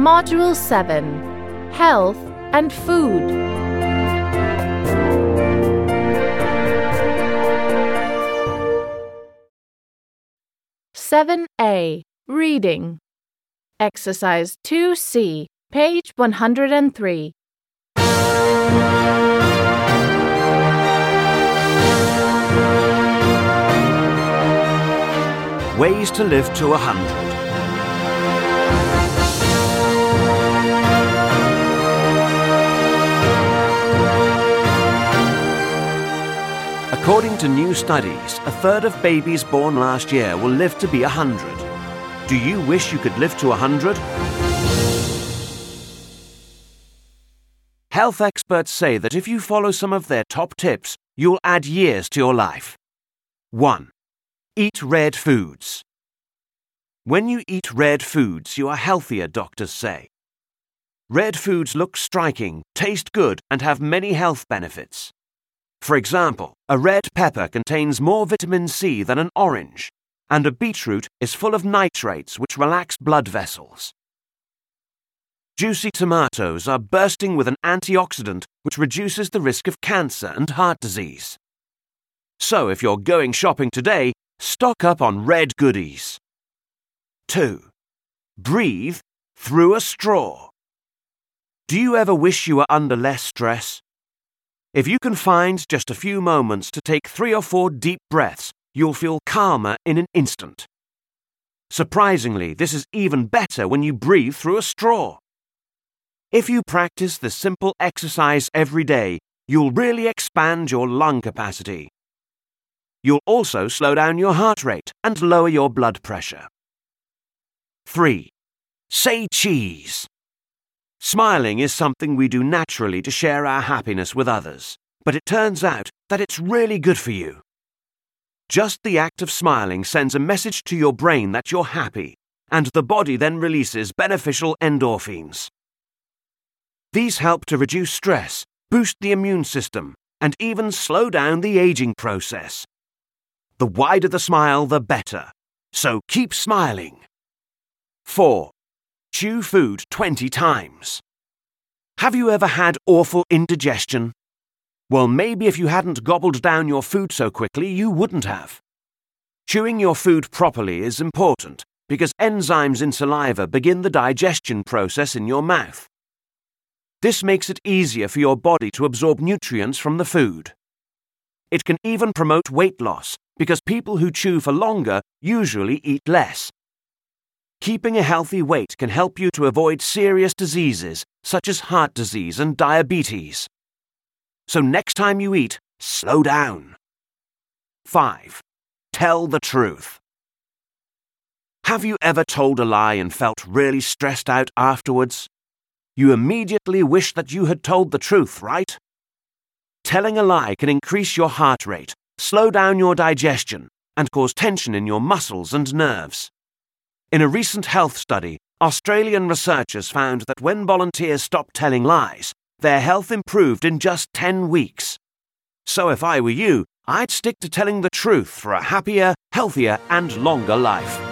Module 7, Health and Food. Seven A. Reading. Exercise 2C, page 103. Ways to live to 100. According to new studies, a third of babies born last year will live to be 100. Do you wish you could live to 100? Health experts say that if you follow some of their top tips, you'll add years to your life. 1. Eat red foods. When you eat red foods, you are healthier, doctors say. Red foods look striking, taste good, and have many health benefits. For example, a red pepper contains more vitamin C than an orange, and a beetroot is full of nitrates which relax blood vessels. Juicy tomatoes are bursting with an antioxidant which reduces the risk of cancer and heart disease. So if you're going shopping today, stock up on red goodies. 2. Breathe through a straw. Do you ever wish you were under less stress? If you can find just a few moments to take 3 or 4 deep breaths, you'll feel calmer in an instant. Surprisingly, this is even better when you breathe through a straw. If you practice this simple exercise every day, you'll really expand your lung capacity. You'll also slow down your heart rate and lower your blood pressure. 3. Say cheese. Smiling is something we do naturally to share our happiness with others, but it turns out that it's really good for you. Just the act of smiling sends a message to your brain that you're happy, and the body then releases beneficial endorphins. These help to reduce stress, boost the immune system, and even slow down the aging process. The wider the smile, the better. So keep smiling. 4. Chew food 20 times. Have you ever had awful indigestion? Well, maybe if you hadn't gobbled down your food so quickly, you wouldn't have. Chewing your food properly is important because enzymes in saliva begin the digestion process in your mouth. This makes it easier for your body to absorb nutrients from the food. It can even promote weight loss because people who chew for longer usually eat less. Keeping a healthy weight can help you to avoid serious diseases such as heart disease and diabetes. So next time you eat, slow down. 5. Tell the truth. Have you ever told a lie and felt really stressed out afterwards? You immediately wish that you had told the truth, right? Telling a lie can increase your heart rate, slow down your digestion, and cause tension in your muscles and nerves. In a recent health study, Australian researchers found that when volunteers stopped telling lies, their health improved in just 10 weeks. So if I were you, I'd stick to telling the truth for a happier, healthier, and longer life.